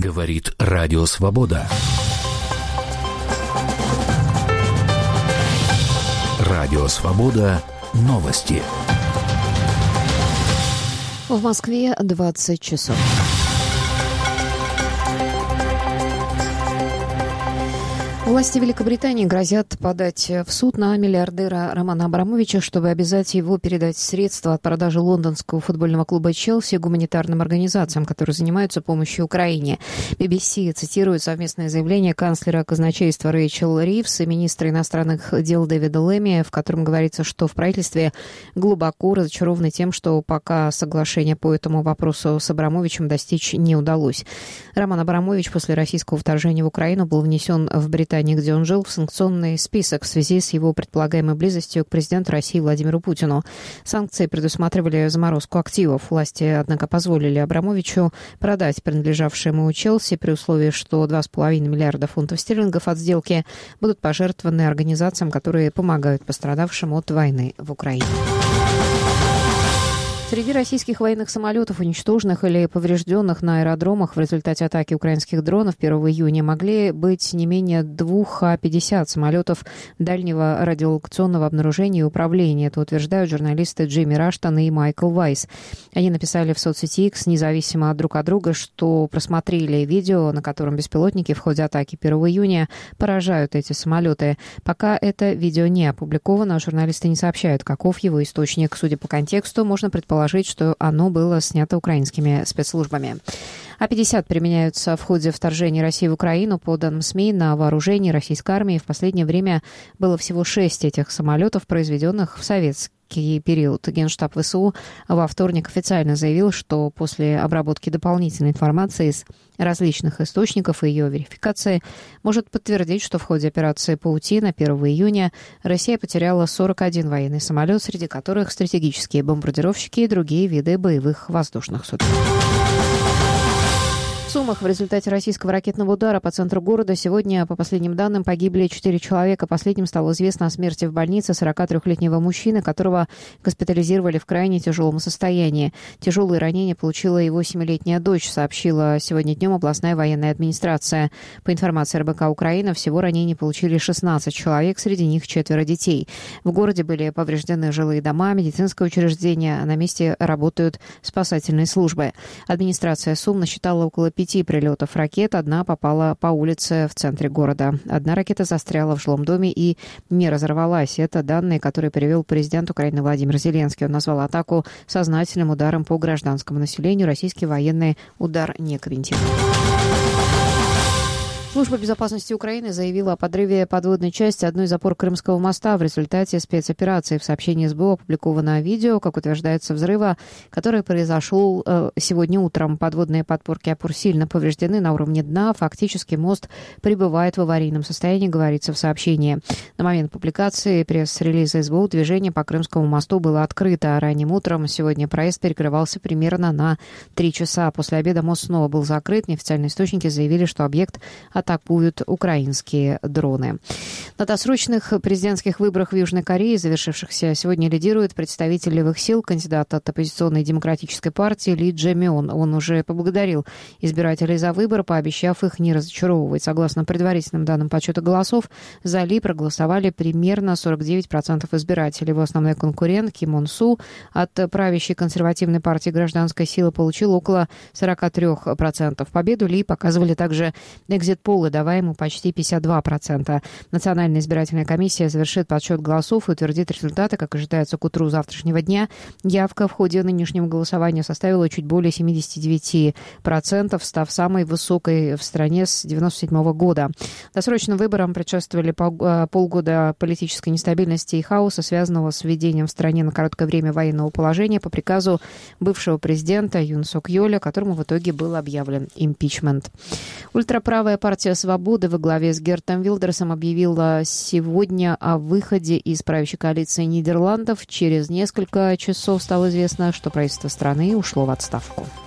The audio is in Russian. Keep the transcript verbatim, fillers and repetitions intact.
Говорит Радио Свобода. Радио Свобода. Новости. В Москве двадцать часов. Власти Великобритании грозят подать в суд на миллиардера Романа Абрамовича, чтобы обязать его передать средства от продажи лондонского футбольного клуба «Челси» гуманитарным организациям, которые занимаются помощью Украине. би би си цитирует совместное заявление канцлера казначейства Рэйчел Ривз и министра иностранных дел Дэвида Лэмми, в котором говорится, что в правительстве глубоко разочарованы тем, что пока соглашение по этому вопросу с Абрамовичем достичь не удалось. Роман Абрамович после российского вторжения в Украину был внесен в Британию, где он жил, в санкционный список в связи с его предполагаемой близостью к президенту России Владимиру Путину. Санкции предусматривали заморозку активов. Власти, однако, позволили Абрамовичу продать принадлежавшее ему Челси при условии, что два с половиной миллиарда фунтов стерлингов от сделки будут пожертвованы организациям, которые помогают пострадавшим от войны в Украине. Среди российских военных самолетов, уничтоженных или поврежденных на аэродромах в результате атаки украинских дронов первого июня, могли быть не менее двух А пятьдесят самолетов дальнего радиолокационного обнаружения и управления. Это утверждают журналисты Джимми Раштон и Майкл Вайс. Они написали в соцсети X, независимо друг от друга, что просмотрели видео, на котором беспилотники в ходе атаки первого июня поражают эти самолеты. Пока это видео не опубликовано, журналисты не сообщают, каков его источник. Судя по контексту, можно предположить, положить, что оно было снято украинскими спецслужбами. А пятьдесят применяются в ходе вторжения России в Украину. По данным СМИ, на вооружении российской армии в последнее время было всего шесть этих самолетов, произведенных в советский период. Генштаб ВСУ во вторник официально заявил, что после обработки дополнительной информации из различных источников и ее верификации может подтвердить, что в ходе операции «Паутина» первого июня Россия потеряла сорок один военный самолет, среди которых стратегические бомбардировщики и другие виды боевых воздушных судов. В Сумах в результате российского ракетного удара по центру города сегодня, по последним данным, погибли четыре человека. Последним стало известно о смерти в больнице сорокатрёхлетнего мужчины, которого госпитализировали в крайне тяжелом состоянии. Тяжелые ранения получила его семилетняя дочь, сообщила сегодня днем областная военная администрация. По информации эр бэ ка Украина, всего ранений получили шестнадцать человек, среди них четверо детей. В городе были повреждены жилые дома, медицинское учреждение, а на месте работают спасательные службы. Администрация Сум насчитала около пяти прилетов ракет, одна попала по улице в центре города. Одна ракета застряла в жилом доме и не разорвалась. Это данные, которые привел президент Украины Владимир Зеленский. Он назвал атаку сознательным ударом по гражданскому населению. Российские военные удар не комментируют. Служба безопасности Украины заявила о подрыве подводной части одной из опор Крымского моста в результате спецоперации. В сообщении эс бэ о опубликовано видео, как утверждается, взрыва, который произошел э, сегодня утром. Подводные подпорки опор сильно повреждены на уровне дна. Фактически мост пребывает в аварийном состоянии, говорится в сообщении. На момент публикации пресс-релиза эс бэ о движение по Крымскому мосту было открыто. Ранним утром сегодня проезд перекрывался примерно на три часа. После обеда мост снова был закрыт. Неофициальные источники заявили, что объект атакуют украинские дроны. На досрочных президентских выборах в Южной Корее, завершившихся сегодня, лидирует представитель левых сил, кандидат от оппозиционной демократической партии Ли Дже Мён. Он уже поблагодарил избирателей за выбор, пообещав их не разочаровывать. Согласно предварительным данным подсчета голосов, за Ли проголосовали примерно сорок девять процентов избирателей. Его основной конкурент Ким Он Су от правящей консервативной партии «Гражданская сила» получил около сорок три процента. Победу Ли показывали также экзит-полы, давая ему почти пятьдесят два процента. Национальная избирательная комиссия завершит подсчет голосов и утвердит результаты, как ожидается, к утру завтрашнего дня. Явка в ходе нынешнего голосования составила чуть более семьдесят девять процентов, став самой высокой в стране с девяносто седьмого года. Досрочным выборам предшествовали полгода политической нестабильности и хаоса, связанного с введением в стране на короткое время военного положения по приказу бывшего президента Юн Сок Йоля, которому в итоге был объявлен импичмент. Ультраправая партия «Свободы» во главе с Гертом Вилдерсом объявила сегодня о выходе из правящей коалиции Нидерландов. Через несколько часов стало известно, что правительство страны ушло в отставку.